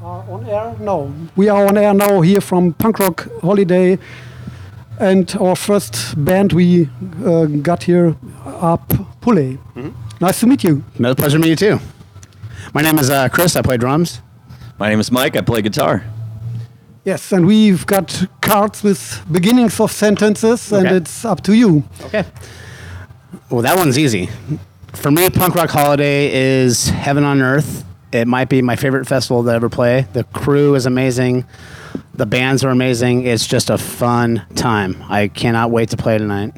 are on air now. We are on air now here from Punk Rock Holiday, and our first band we got here up Pulley. Nice to meet you. No, pleasure to meet you too. My name is Chris. I play drums. My name is Mike. I play guitar. Yes, and we've got cards with beginnings of sentences, and Okay. it's up to you. Okay. Well, that one's easy. For me, Punk Rock Holiday is heaven on earth. It might be my favorite festival that I ever play. The crew is amazing. The bands are amazing. It's just a fun time. I cannot wait to play tonight.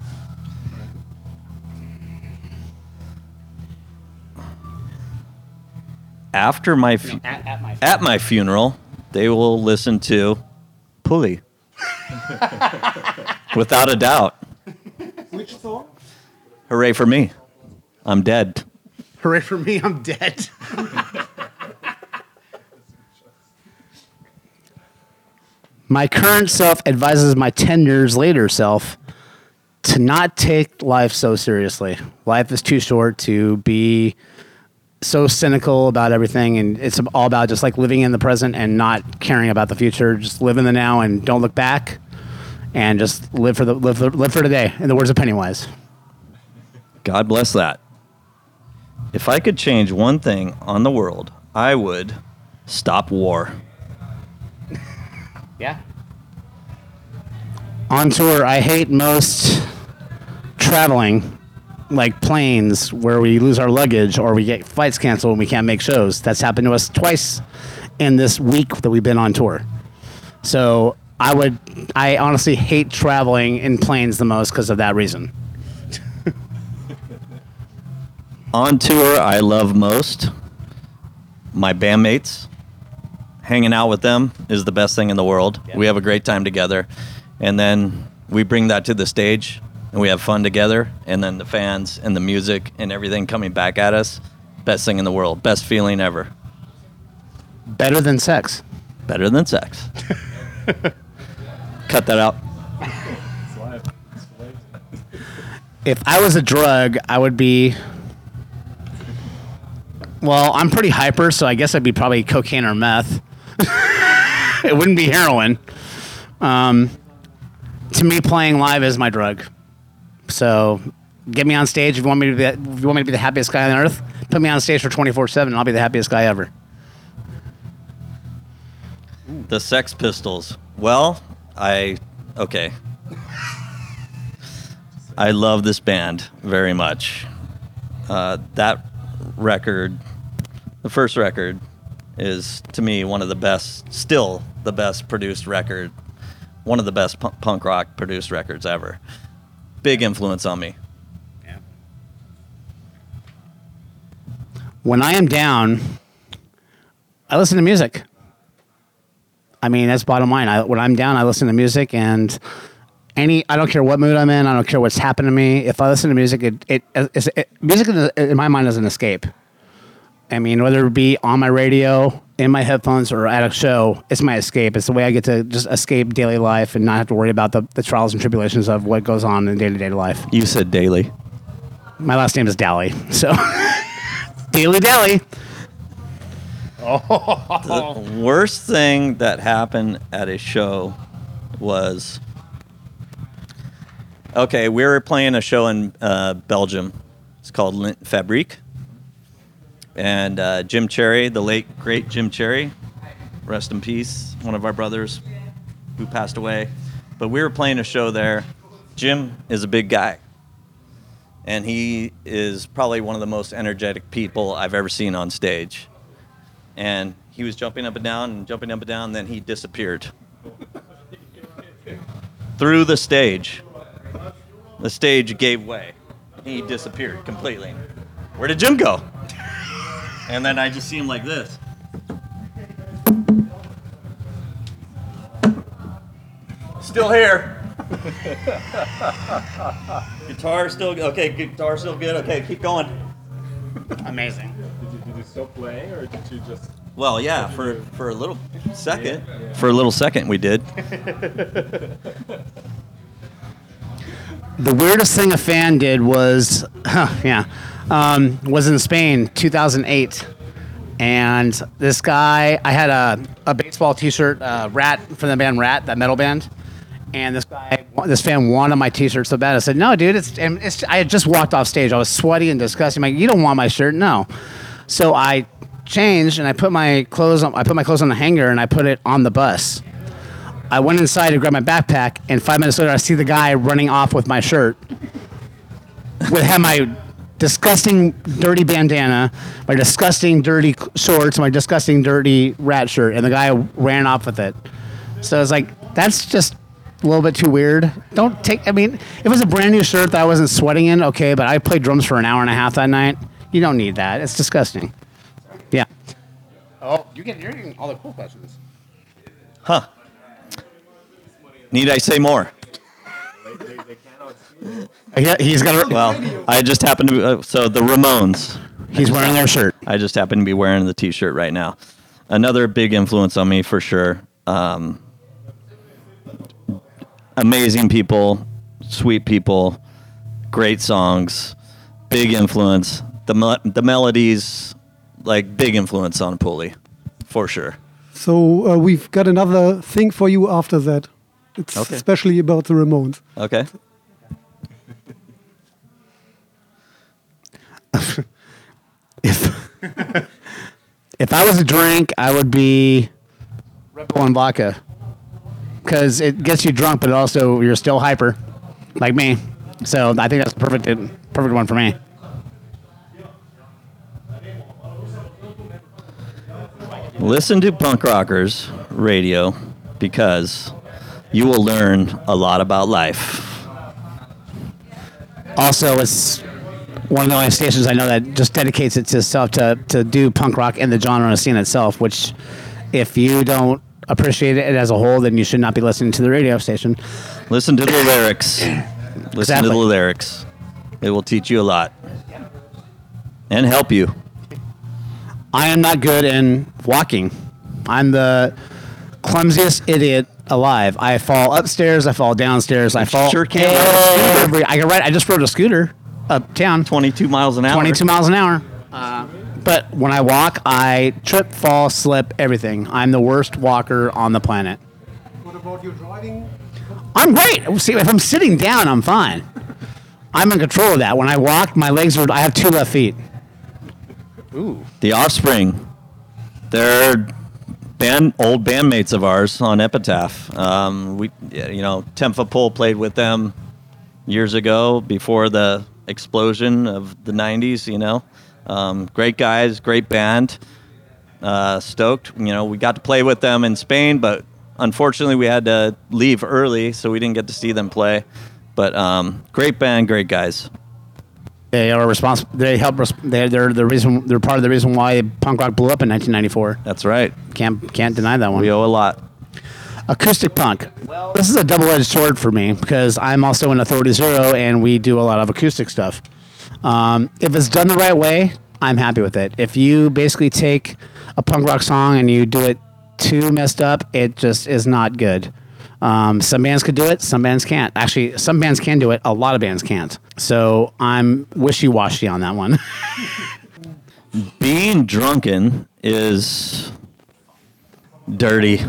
After my At my funeral, they will listen to Pulley. Without a doubt. Which song? Hooray for me. I'm dead. Hooray for me, I'm dead. My current self advises my 10 years later self to not take life so seriously. Life is too short to be so cynical about everything, and it's all about just like living in the present and not caring about the future. Just live in the now and don't look back, and just live for today. In the words of Pennywise. God bless that. If I could change one thing on the world, I would stop war. Yeah. On tour, I hate most traveling, like planes where we lose our luggage or we get flights canceled and we can't make shows. That's happened to us twice in this week that we've been on tour. So I honestly hate traveling in planes the most because of that reason. On tour, I love most my bandmates. Hanging out with them is the best thing in the world. Yeah. We have a great time together. And then we bring that to the stage, and we have fun together. And then the fans and the music and everything coming back at us, best thing in the world. Best feeling ever. Better than sex. Better than sex. Cut that out. If I was a drug, I would be... Well, I'm pretty hyper, so I guess I'd be probably cocaine or meth. It wouldn't be heroin. To me, playing live is my drug. So, get me on stage if you want me to be the happiest guy on earth. Put me on stage for 24/7, and I'll be the happiest guy ever. The Sex Pistols. Well, okay. I love this band very much. That record, the first record, is to me one of the best, still the best produced record, one of the best punk rock produced records ever. Big influence on me. Yeah. When I am down, I listen to music. I mean, that's bottom line. When I'm down, I listen to music, and I don't care what mood I'm in. I don't care what's happened to me. If I listen to music, music in my mind is an escape. I mean, whether it be on my radio, in my headphones, or at a show, it's my escape. It's the way I get to just escape daily life and not have to worry about the trials and tribulations of what goes on in day-to-day life. You said daily. My last name is Dally, so Daily Dally. The worst thing that happened at a show was, okay, we were playing a show in Belgium. It's called Lint Fabrique. And Jim Cherry, the late, great Jim Cherry, rest in peace, one of our brothers who passed away. But we were playing a show there. Jim is a big guy. And he is probably one of the most energetic people I've ever seen on stage. And he was jumping up and down, and then he disappeared. Through the stage. The stage gave way. He disappeared completely. Where did Jim go? And then I just see him like this. Still here. Guitar still okay. Guitar still good. Okay, keep going. Amazing. Did you still play, or did you just... Well, yeah, for a little second. Yeah. For a little second, we did. The weirdest thing a fan did was in Spain, 2008. And this guy, I had a baseball T-shirt, Rat from the band Rat, that metal band. And this fan wanted my T-shirt so bad. I said, "No, dude, it's." I had just walked off stage. I was sweaty and disgusting. I'm like, "You don't want my shirt, no." So I changed and I put my clothes on. I put my clothes on the hanger and I put it on the bus. I went inside to grab my backpack, and 5 minutes later, I see the guy running off with my shirt. Had my disgusting, dirty bandana, my disgusting, dirty shorts, my disgusting, dirty Rat shirt, and the guy ran off with it. So I was like, that's just a little bit too weird. I mean, if it was a brand new shirt that I wasn't sweating in, okay, but I played drums for an hour and a half that night. You don't need that. It's disgusting. Yeah. Oh, you're getting all the cool questions. Huh. Need I say more? He's got. Well, I just happen to. So the Ramones. He's wearing their shirt. I just happen to be wearing the T-shirt right now. Another big influence on me for sure. Amazing people, sweet people, great songs, big influence. The melodies, like big influence on Pulley, for sure. So we've got another thing for you after that. It's Okay. especially about the Ramones. Okay. If I was a drink, I would be Red Bull and vodka, because it gets you drunk, but also you're still hyper, like me. So I think that's the perfect one for me. Listen to Punk Rockers Radio because you will learn a lot about life. Also, it's one of the only stations I know that just dedicates itself to do punk rock and the genre scene itself, which if you don't appreciate it as a whole, then you should not be listening to the radio station. Listen to the lyrics. Listen Exactly. to the lyrics. It will teach you a lot and help you. I am not good in walking. I'm the clumsiest idiot alive. I fall upstairs. I fall downstairs. I fall. sure can't ride a scooter. I can ride. I just rode a scooter uptown. 22 miles an hour. 22 miles an hour. But when I walk, I trip, fall, slip, everything. I'm the worst walker on the planet. What about your driving? I'm great. See, if I'm sitting down, I'm fine. I'm in control of that. When I walk, my legs are. I have 2 left feet. The Offspring. They're old bandmates of ours on Epitaph. Tenfa Pull played with them years ago before the explosion of the 90s, Great guys, great band. Stoked. We got to play with them in Spain, but unfortunately we had to leave early, so we didn't get to see them play. But great band, great guys. They are responsible. They help. They're the reason. They're part of the reason why punk rock blew up in 1994. That's right. Can't deny that one. We owe a lot. Acoustic punk. Well, this is a double-edged sword for me because I'm also in Authority Zero, and we do a lot of acoustic stuff. If it's done the right way, I'm happy with it. If you basically take a punk rock song and you do it too messed up, it just is not good. Some bands could do it, some bands can't. Actually, some bands can do it, a lot of bands can't. So I'm wishy-washy on that one. Being drunken is dirty.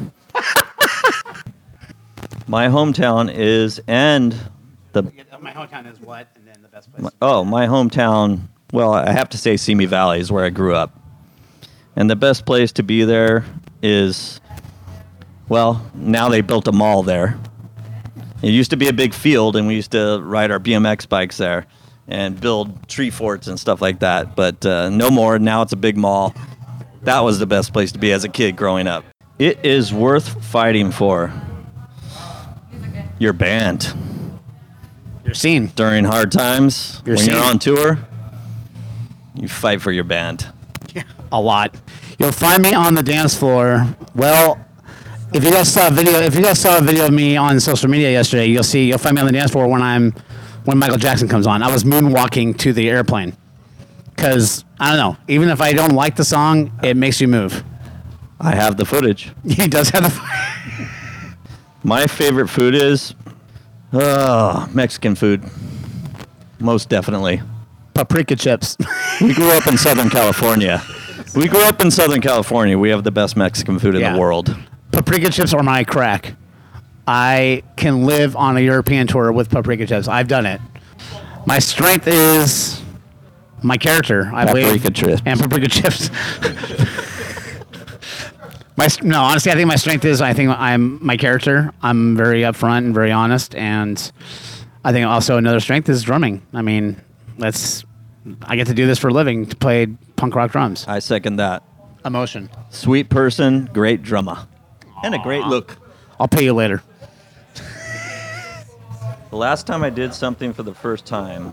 My hometown is, My hometown is what, and then the best place. my hometown, well, I have to say Simi Valley is where I grew up. And the best place to be there is, well, now they built a mall there. It used to be a big field, and we used to ride our BMX bikes there and build tree forts and stuff like that. But no more. Now it's a big mall. That was the best place to be as a kid growing up. It is worth fighting for. Your band. Your scene. During hard times, Your when you're scene. on tour, you fight for your band. A lot. You'll find me on the dance floor. Well, if you guys saw a video of me on social media yesterday, you'll find me on the dance floor when Michael Jackson comes on. I was moonwalking to the airplane because I don't know. Even if I don't like the song, it makes you move. I have the footage. He does have the. My favorite food is Mexican food. Most definitely. Paprika chips. We grew up in Southern California, We grew up in Southern California. We have the best Mexican food in Yeah. the world. Paprika chips are my crack. I can live on a European tour with paprika chips. I've done it. My strength is my character, I believe. Paprika chips. And paprika chips. No, honestly, I think my strength is I'm my character. I'm very upfront and very honest, and I think also another strength is drumming. I mean, I get to do this for a living, to play punk rock drums. I second that. Emotion. Sweet person, great drummer, and a great look. I'll pay you later. The last time I did something for the first time.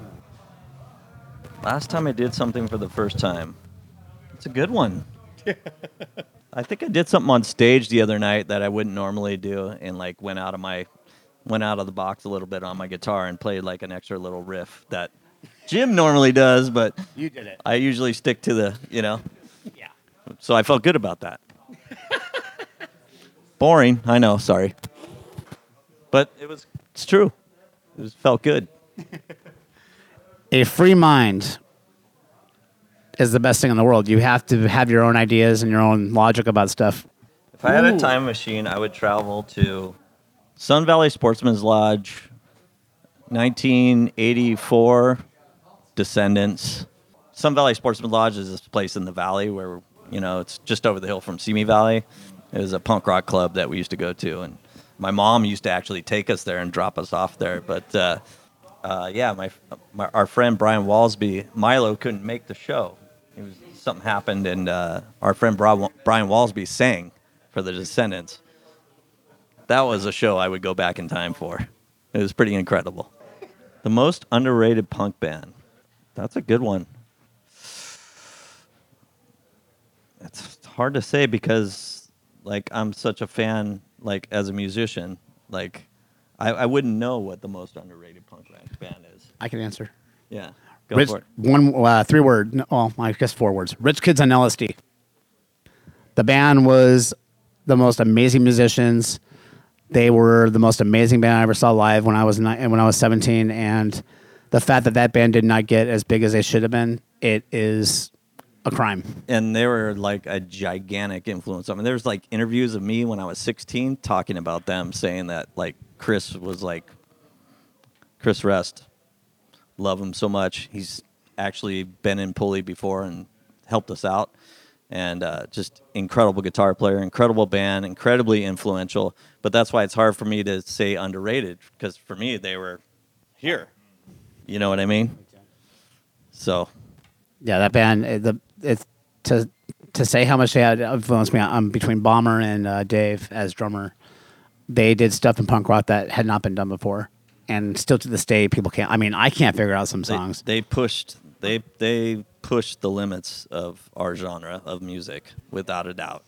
It's a good one. I think I did something on stage the other night that I wouldn't normally do, and like went out of the box a little bit on my guitar and played like an extra little riff that Jim normally does, but You did it. I usually stick to the, Yeah. So I felt good about that. Boring, I know, sorry. But it's true. Felt good. A free mind is the best thing in the world. You have to have your own ideas and your own logic about stuff. If I had a time machine, I would travel to Sun Valley Sportsman's Lodge, 1984, Descendants. Sun Valley Sportsman's Lodge is this place in the valley where, it's just over the hill from Simi Valley. It was a punk rock club that we used to go to, and my mom used to actually take us there and drop us off there. But our friend Brian Walsby, Milo couldn't make the show. Something happened, and our friend Brian Walsby sang for the Descendants. That was a show I would go back in time for. It was pretty incredible. The most underrated punk band. That's a good one. It's hard to say because, like, I'm such a fan, like, as a musician. Like, I wouldn't know what the most underrated punk band is. I can answer. Yeah, go for it. 3 word. Well, I guess 4 words. Rich Kids on LSD. The band was the most amazing musicians. They were the most amazing band I ever saw live when I was 17. And the fact that band did not get as big as they should have been, it is a crime. And they were like a gigantic influence. I mean, there's like interviews of me when I was 16 talking about them, saying that like Chris Rest, love him so much. He's actually been in Pulley before and helped us out. And just incredible guitar player, incredible band, incredibly influential. But that's why it's hard for me to say underrated, because for me they were here. You know what I mean? So, yeah, that band. To say how much they had influenced me between Bomber and Dave as drummer, they did stuff in punk rock that had not been done before, and still to this day, people can't. I mean, I can't figure out some songs. They pushed the limits of our genre of music without a doubt.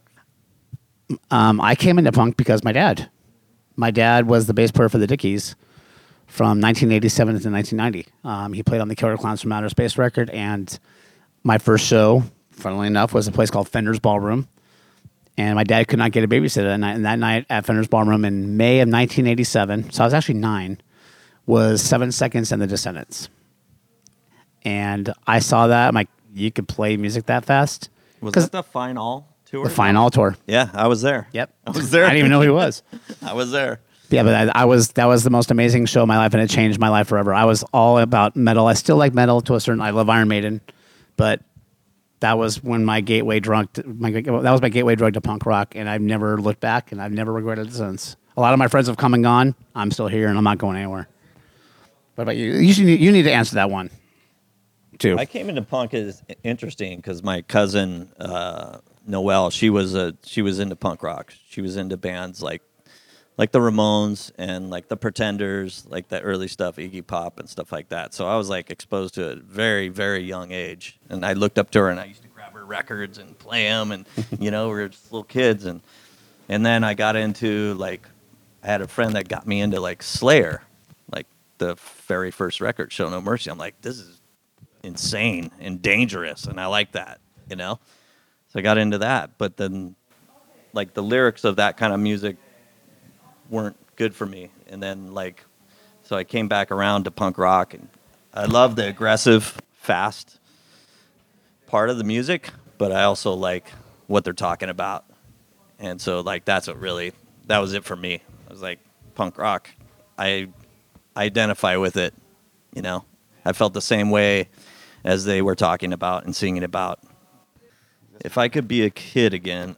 I came into punk because my dad was the bass player for the Dickies from 1987 to 1990. He played on the Killer Clowns from Outer Space record, and my first show, funnily enough, was a place called Fender's Ballroom. And my dad could not get a babysitter that night. And that night at Fender's Ballroom in May of 1987, so I was actually 9, was 7 Seconds and the Descendants. And I saw that. I'm like, you could play music that fast? Was that the Fine All tour? The Fine All tour. Yeah, I was there. Yep. I was there. I didn't even know who he was. I was there. Yeah, but that was the most amazing show of my life, and it changed my life forever. I was all about metal. I still like metal to a certain. I love Iron Maiden, but that was when my gateway drug. That was my gateway drug to punk rock, and I've never looked back, and I've never regretted it since. A lot of my friends have come and gone. I'm still here, and I'm not going anywhere. What about you? You need to answer that one, too. I came into punk is interesting because my cousin Noelle, she was into punk rock. She was into bands like the Ramones and like the Pretenders, like the early stuff, Iggy Pop and stuff like that. So I was like exposed to it at a very, very young age. And I looked up to her and I used to grab her records and play them. And, we were just little kids. And then I got into I had a friend that got me into like Slayer, like the very first record, Show No Mercy. I'm like, this is insane and dangerous. And I like that, So I got into that. But then like the lyrics of that kind of music weren't good for me, and then so I came back around to punk rock, and I love the aggressive, fast part of the music, but I also like what they're talking about. And so like that was it for me. I was like, punk rock, I identify with it, you know. I felt the same way as they were talking about and singing about. If I could be a kid again,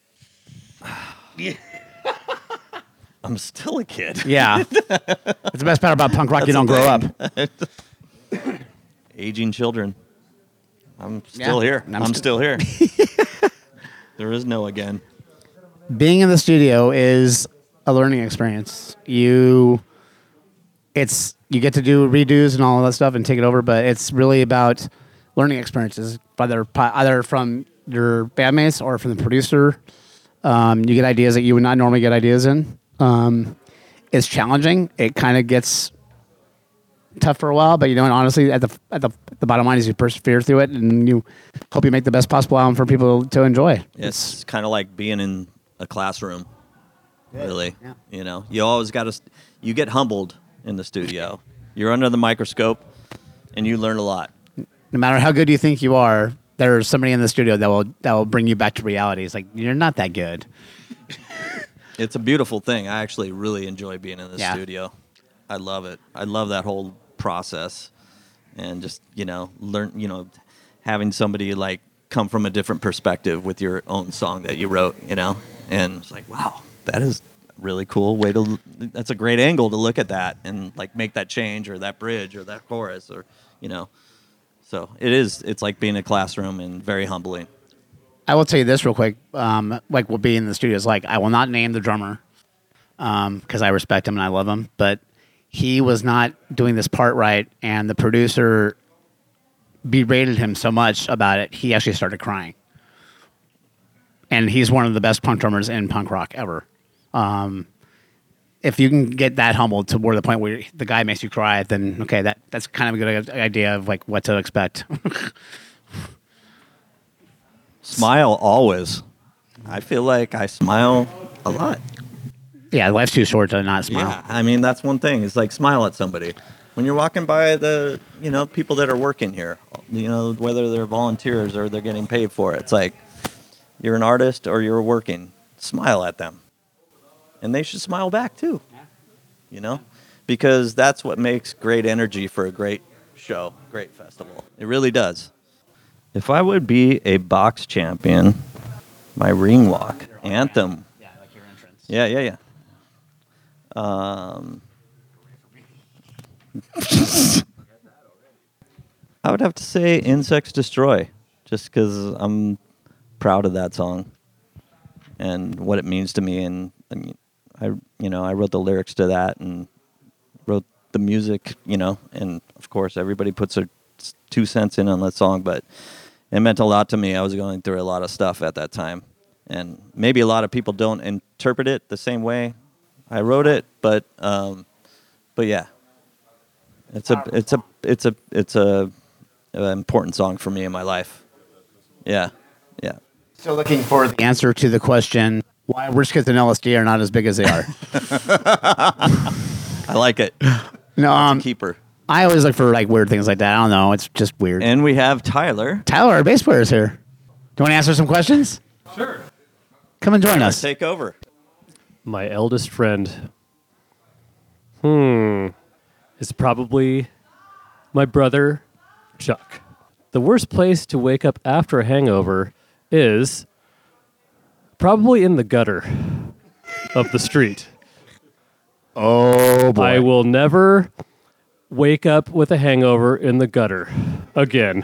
I'm still a kid. Yeah. That's the best part about punk rock. You don't grow up. Aging children. I'm still here. I'm still here. There is no again. Being in the studio is a learning experience. You get to do redos and all of that stuff and take it over, but it's really about learning experiences, either from your bandmates or from the producer. You get ideas that you would not normally get ideas in. It's challenging. It kind of gets tough for a while, but honestly, at the bottom line is you persevere through it and you hope you make the best possible album for people to enjoy. It's kind of like being in a classroom, really. Yeah. You know, you always you get humbled in the studio. You're under the microscope, and you learn a lot. No matter how good you think you are, there's somebody in the studio that will bring you back to reality. It's like, you're not that good. It's a beautiful thing. I actually really enjoy being in the studio. I love it. I love that whole process, and just learn. Having somebody like come from a different perspective with your own song that you wrote. And it's like, wow, that is really cool way to. That's a great angle to look at that and like make that change or that bridge or that chorus or. So it's like being in a classroom and very humbling. I will tell you this real quick. Like what being in the studio is like, I will not name the drummer because I respect him and I love him, but he was not doing this part right, and the producer berated him so much about it, he actually started crying. And he's one of the best punk drummers in punk rock ever. If you can get that humbled to where the point where the guy makes you cry, then okay, that's kind of a good idea of like what to expect. Smile always. I feel like I smile a lot. Yeah, life's too short to not smile. Yeah, I mean that's one thing. It's like smile at somebody when you're walking by the people that are working here. Whether they're volunteers or they're getting paid for it. It's like you're an artist or you're working. Smile at them. And they should smile back too, because that's what makes great energy for a great show, great festival. It really does. If I would be a box champion, my ring walk anthem. Yeah, like your entrance. Yeah. I would have to say Insects Destroy, just because I'm proud of that song and what it means to me. And I wrote the lyrics to that and wrote the music, and of course everybody puts their 2 cents in on that song, but it meant a lot to me. I was going through a lot of stuff at that time, and maybe a lot of people don't interpret it the same way I wrote it, but yeah, it's a important song for me in my life. Yeah. So looking for the answer to the question, why Rich Kids and LSD are not as big as they are. I like it. No, Keeper. I always look for like weird things like that. I don't know. It's just weird. And we have Tyler. Tyler, our bass player, is here. Do you want to answer some questions? Sure. Come and join us. Take over. My eldest friend. Is probably my brother, Chuck. The worst place to wake up after a hangover is probably in the gutter of the street. Oh, boy. I will never wake up with a hangover in the gutter again.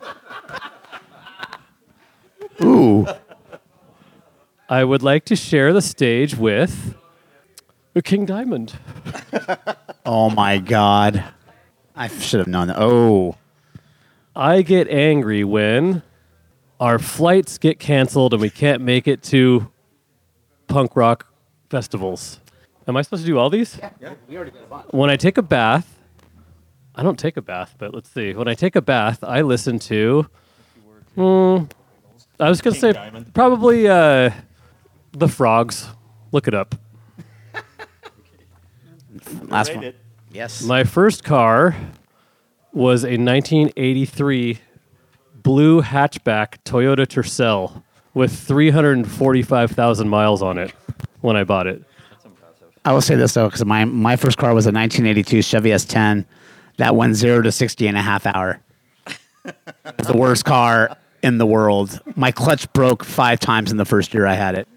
Ooh. I would like to share the stage with King Diamond. Oh, my God. I should have known that. Oh. I get angry when our flights get canceled and we can't make it to punk rock festivals. Am I supposed to do all these? Yeah, we already did a lot. When I take a bath, I don't take a bath, but let's see. When I take a bath, I listen to, I was going to say Diamond. probably The Frogs. Look it up. Last one. Yes. My first car was a 1983 blue hatchback Toyota Tercel with 345,000 miles on it when I bought it. I will say this though, because my first car was a 1982 Chevy S10 that went 0 to 60 in a half hour. It's the worst car in the world. My clutch broke 5 times in the first year I had it.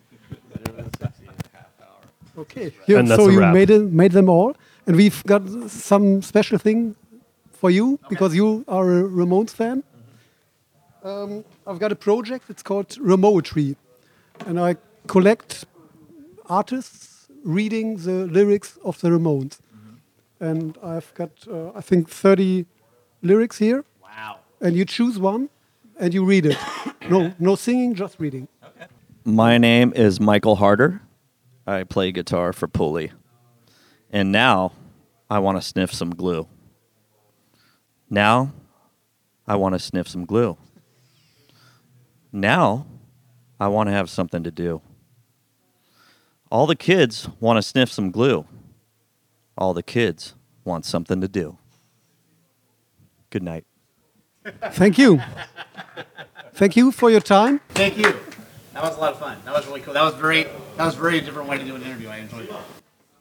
Okay. And that's so a you wrap. made them all, and we've got some special thing for you because you are a Ramones fan. I've got a project. It's called Ramoetry, and I collect artists reading the lyrics of the Ramones. And I've got, I think, 30 lyrics here. Wow. And you choose one, and you read it. No singing, just reading. My name is Michael Harder. I play guitar for Pulley. And now I want to sniff some glue. Now I want to sniff some glue. Now I want to have something to do. All the kids want to sniff some glue. All the kids want something to do. Good night. Thank you. Thank you for your time. Thank you. That was a lot of fun. That was really cool. That was very different way to do an interview. I enjoyed it.